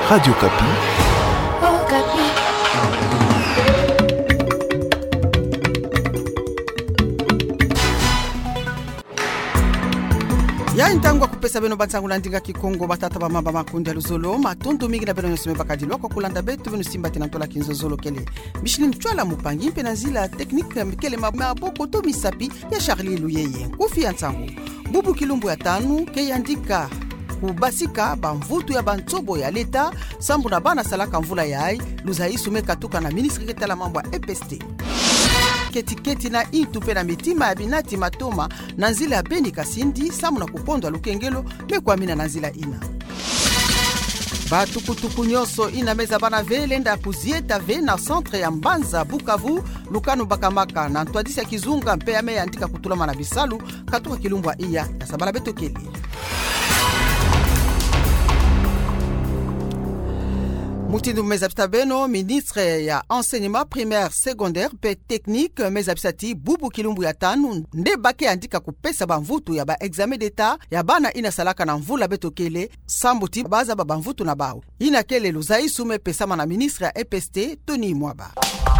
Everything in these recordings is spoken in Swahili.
Radio Kapi. Oh, Kapi. Ya intangwa kupesa beno bansangu landinga kikongo batata ba mamba makundi ya luzolo matundu mingi na beno nyosime bakadilwa kwa kulanda betu beno simba tena ntola kinzozolo kele bishilini chwala mupangi mpe na zila teknik mikele maboko to misapi ya Charlie Luyeye kufi ya nsangu bubu kilumbu ya tanu ke yandika kubasika bamvutu ya bantsobo ya leta sambu na bana salaka mvula yai luzayi sume katuka na ministri ketala mambo ya EPST keti na itu pe na mitima ya binati matoma na nzila ya Beni Kasindi samu na kupondwa lukengelo mekwamina na nzila ina batukutuku nyoso ina meza bana velenda kuzieta ve na centre ya Mbanza Bukavu lukanu bakamaka na ntwadisi ya kizunga mpe ya meya andika kutulama na bisalu katuka kilumbwa iya ya sabala betokeli. Mutindu mezapita beno, ministre ya enseignement primaire secondaire pe technique mezapitati bubu kilumbu ya tanu nde bake andika kupesa bamvutu ya ba examen d'etat ya bana ina salaka na mvula betokele sambuti baza ba bamvutu na bao. Ina kele luzayi sume pesama na ministre ya EPST Tony Mwaba.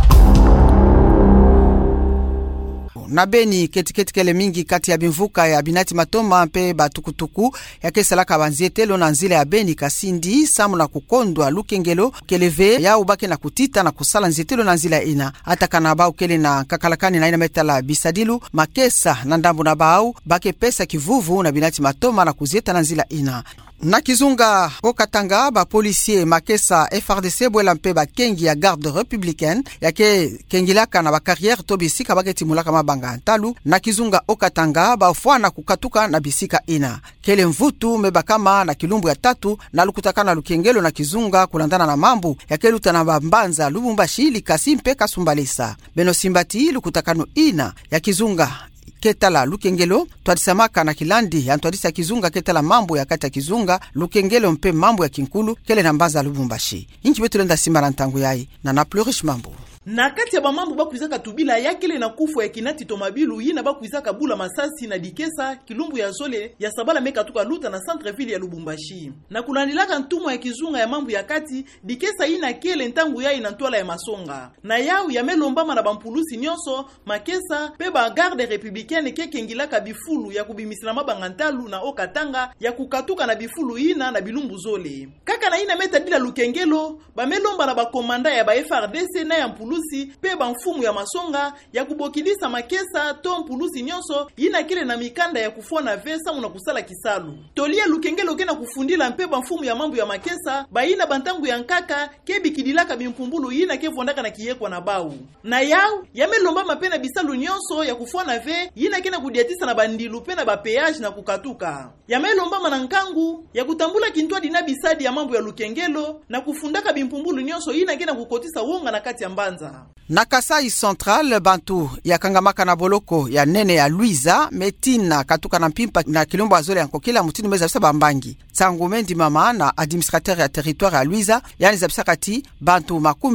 Na Beni keti kele mingi kati ya bimvuka ya binati matoma mpe batukutuku ya kesalaka banzietelo na nzile ya Beni Kasindi samu na kukondwa lukengelo keleve ya ubake na kutita na kusala nzietelo na nzile ina ataka na bao kele na kakalakani na ina metala bisadilu makesa na ndambu na bao bake pesa kivuvu na binati matoma na kuzieta na nzile ina na kizunga okatanga ba policier makesa FRDC bwela mpe ba kengi ya garde républicaine yake kengilaka na ba carrière to bisika baketi mulaka mabanga ntalu na kizunga okatanga ba fwana kukatuka na bisika ina kele mvutu mebakama na kilumbu ya tatu na lukutakana lukengelo na kizunga kulandana na mambu yake lutana ba Mbanza Lubumbashi Likasi mpe Kasumbalesa beno simbati lukutakano ina ya kizunga ketala lukengelo twadisamaka na kilandi ya ntwadisa kizunga ketala mambo ya kati ya kizunga lukengelo mpe mambo ya kinkulu kele na Mbanza Lubumbashi inchi betu lenda simba na ntangu yai na naplurish mambo na kati ya bamambu bakuizaka tubila yakele na kufu ya kinati tomabilu yina bakuizaka bula masasi na dikesa kilumbu ya zole ya sabala meka tuka luta na centre ville ya Lubumbashi na kulandilaka ntumo ya kizunga ya mambu ya kati dikesa yina kele ntangu ya ina ntwala ya masonga na yau ya melombama na bampulusi nyonso makesa pe ba garde républicaine kekengilaka bifulu ya kubimisina mabanga ntalu na okatanga ya kukatuka na bifulu yina na bilumbu zole kaka na yina meta dila lukengelo ba melomba na bakomanda ya ba FRDC na ya mpulusi pe bamfumu ya masonga ya kubokilisa makesa to mpulusi nyonso yina kile na mikanda ya kufona vesa muna kusala kisalu tolia lukengelo kena kufundila mpe bamfumu ya mambo ya makesa bayina bantangu ya nkaka kebikidilaka bimpumbulu yina kevondaka na kiyekwa na bau na yau yamelomba mapena bisalu nyonso ya kufona ve yina kena kudiatisa na bandilu pena ba peage na kukatuka yamelomba manankangu ya kutambula kintwa dina bisadi ya mambo ya lukengelo na kufundaka bimpumbulu nyonso yina kena kukotisa wonga na kati ya Mbanza na Kasai Central bantu ya kangamaka na boloko ya nene ya Luiza metina katuka na mpimpa na kilombo azole yanko kila mutinu meza bisa bambangi tsangu mendi mama na administrateur ya territoire ya Luiza yani zabisa kati bantu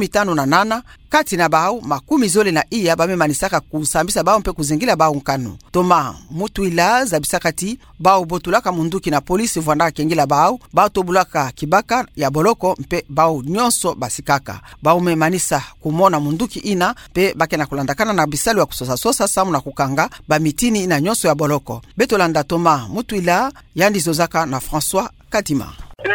58 kati na bao makumi zole na iya bame manisaka kusambisa bao mpe kuzingila bao nkanu toma mutuila zabisa kati bao botulaka munduki na polisi vwanda kengila bao tobulaka kibaka ya boloko mpe bao nyonso basikaka bao memanisa kumona munduki ina pe bake na kulandakana na bisalu ya kusosa samu na kukanga ba mitini ina nyonso ya boloko betolanda toma mutuila yandi zozaka na François Kadima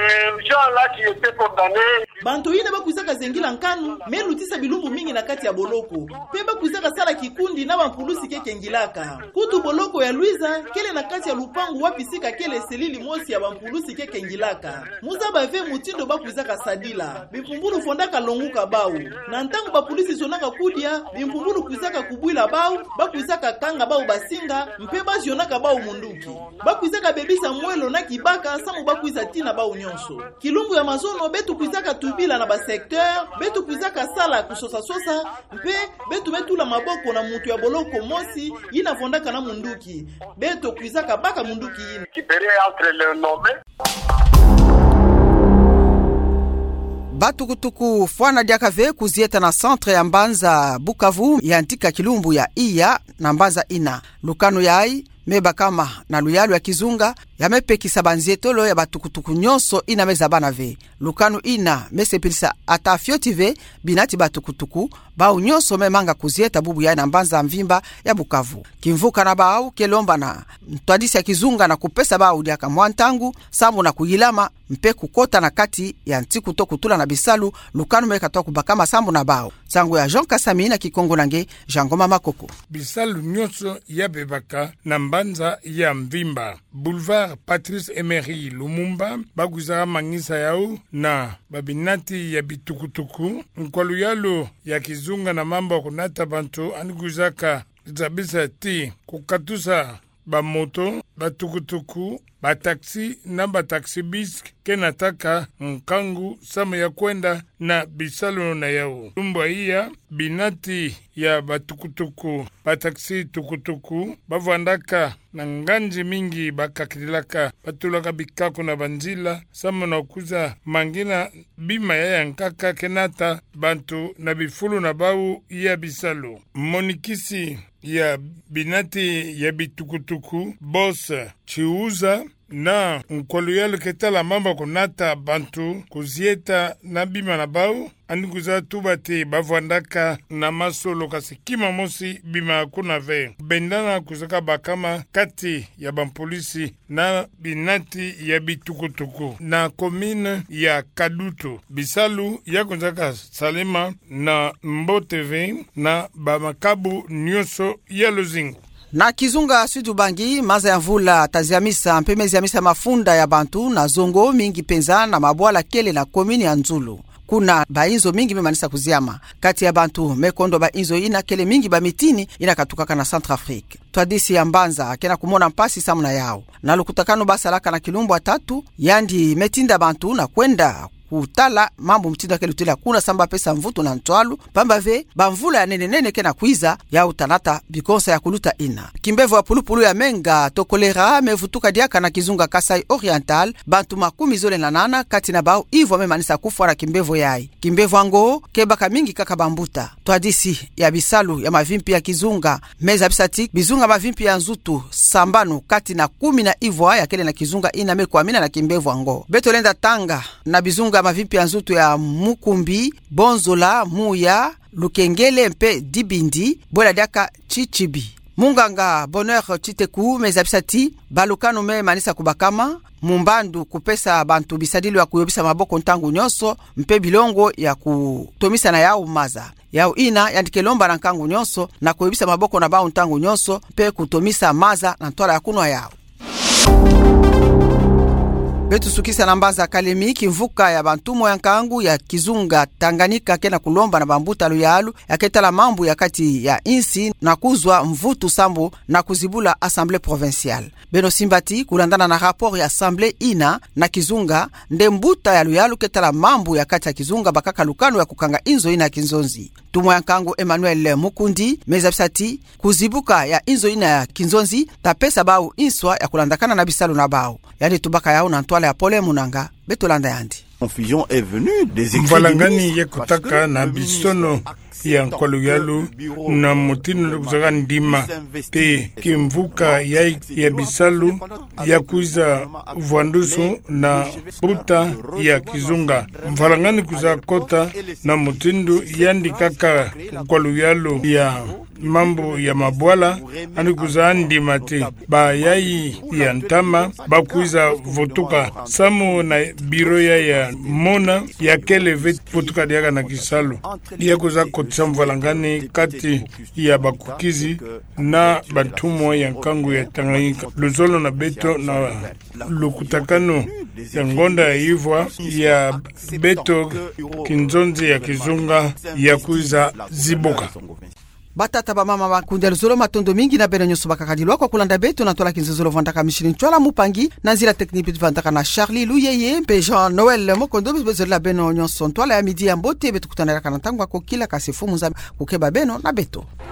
bantu yina bakuizaka zengila nkanu melutisa bilumbu mingi na kati ya boloko pe bakuizaka sala kikundi na bampulusi kekengilaka kutu boloko ya Luiza kele na kati ya lupangu wapisika kele selili mosi ya bampulusi kekengilaka muza bave mutindo bakuizaka sadila bimpumbulu fondaka longuka bau na ntangu bapulisi zonaka kudia bimpumbulu kuizaka kubwila bau bakuizaka kanga bau basinga mpe bazionaka bau munduki bakuizaka bebisa mwelo na kibaka samu bakuiza tina bau nyonso kilumbu ya mazono betu kuizaka tubila na ba secteur betu kuizaka sala kusosa mpe betu betula maboko na mutu ya boloko mosi yina fondaka na munduki betu kuizaka baka munduki yina batukutuku fwana diakave kuzieta na centre ya Mbanza Bukavu ya antika kilumbu ya iya na Mbanza ina lukano yai meba kama na luyalu ya Kizunga yamepekisa banzietolo ya batukutuku nyonso ina meza bana ve lukanu ina mesepilisa ata fyotive binati batukutuku bau nyonso memanga kuzieta bubu ya na mbanza mvimba ya Bukavu kimvuka na bau kelomba na ntwadisi ya Kizunga na kupesa bau diaka mwantangu sambu na kuyilama mpe kukota na kati ya ntiku to kutula na Bisalu lukanu meka to kubakama sambu na bau sangu ya Jean Kasami na Kikongo nange Jangoma Makoko. Bisalu nyonso ya bebaka na mbanza ya mvimba Boulevard Patrice Emery Lumumba baguzara mangisa yao na babinati ya bitukutuku nkwalu yalo ya Kizunga na mambo kunata bantu aniguzaka zabisa ti kukatusa bamoto batukutuku bataksi na bataksi bis kenataka nkangu sama ya kwenda na Bisalu na yao lumbwa iya binati ya batukutuku bataksi tukutuku bavandaka na nganji mingi bakakilaka batulaka bikako na banzila sama na kuza mangina bima ya nkaka kenata bantu na bifulu na bau ya Bisalu monikisi ya binati ya bitukutuku boss chiuza na nkwalu yalo ketala mamba kunata bantu kuzieta na bima na bau anikuza tubate bavandaka na masolo kasi kima mosi bima kuna ve bendana kuzaka bakama kati ya bampolisi na binati ya bitukutuku na komine ya Kadutu Bisalu ya kuzaka salema na Mboteve na bamakabu nyonso ya Luzingu. Na Kizunga Sudu Bangi maza ya mvula taziamisa mpemezi ya misa mafunda ya bantu na zongo mingi penza na mabwala kele na komini ya Nzulu. Kuna bainzo mingi memanisa kuziama kati ya bantu mekondo bainzo ina kele mingi ba mitini ina katukaka na Centrafrique. Twadisi ya mbanza kena kumona mpasi samuna yao na lukutakano basalaka na Kilumbu atatu yandi metinda bantu na kwenda kutala mambo mtindo kele utila kuna samba pesa mvuto na ntwalu pamba ve bamvula ya nene kena kuiza ya utanata bikonsa ya kuluta ina kimbevu wa pulupulu ya menga tokolera mevutuka diaka na Kizunga Kasai Oriental bantu makumi zole na nana kati na bao ivo memanisa kufwa na kimbevu yai kimbevu ango kebaka mingi kaka bambuta twadisi ya Bisalu ya mavimpi ya Kizunga meza bisati bizunga mavimpi ya Nzutu sambanu kati na 10 na ivo ya kele na Kizunga ina mekwamina na kimbevu ango beto lenda tanga na bizunga mavimpi ya Nzutu ya Mukumbi Bonzola Muya Lukengele mpe Dibindi bola diaka Chichibi Munganga Bonheur Chiteku mezabisati balukano me manisa kubakama mumbandu kupesa bantu bisadili wa kuyobisa maboko ntangu nyonso mpe bilongo ya kutomisa na yao maza yao ina yandikelomba na nkangu nyonso na kuyobisa maboko na bao ntangu nyonso mpe kutomisa maza na ntola ya kunwa yao. Betu sukisa na mbaza Kalemi kimvuka ya bantumo ya nkangu ya Kizunga Tanganyika kena kulomba na bambuta luyalu ya ketala mambu ya kati ya insi na kuzwa mvutu sambu na kuzibula Assemblée Provinciale. Beno Simbati kulandana na rapport ya Assemblée ina na Kizunga nde mbuta ya luyalu ketala mambu ya kati ya Kizunga bakaka lukano ya kukanga inzo ina Kinzonzi. Tumo ya nkangu Emmanuel Mukundi mezabisati kuzibuka ya inzo ina ya Kinzonzi tapesa bau inswa ya kulandakana na Bisalu na bau yani tubaka yao na ntwala ya Pole Munanga betolanda yandi confusion est venue des écrits mvalangani ya kutaka na bisono ya nkwalu yalu na mutino kuzaka ndima pe kimvuka ya Bisalu ya kuiza vuandusu na buta ya Kizunga mvalangani kuzaka kota na mutindu yandi kaka nkwalu yalu ya mambo ya mabwala ani kuzandi mate ba yai ya ntama ba kuiza votuka samu na biro ya mona ya kele votuka diaka na Kisalu ya kuza kotisa mvalangani kati ya bakukizi na bantumo ya nkangu ya Tanganyika luzolo na beto na lukutakano ya ngonda ya Ivwa ya beto Kinzonzi ya Kizunga ya kuiza ziboka batata ba mama bakundela zolo matondo mingi na bena nyoso bakakadilwa kwa kulanda beto na tola kinzolo vandaka mishini ntwala mupangi na nzila teknipi vandaka na Charlie Luyeye mpe Jean Noël Mokondo bezela beno nyoso ntwala ya midi ya mbote betu kutanela kana tangwa ko kila kasifu muza kukeba beno na beto.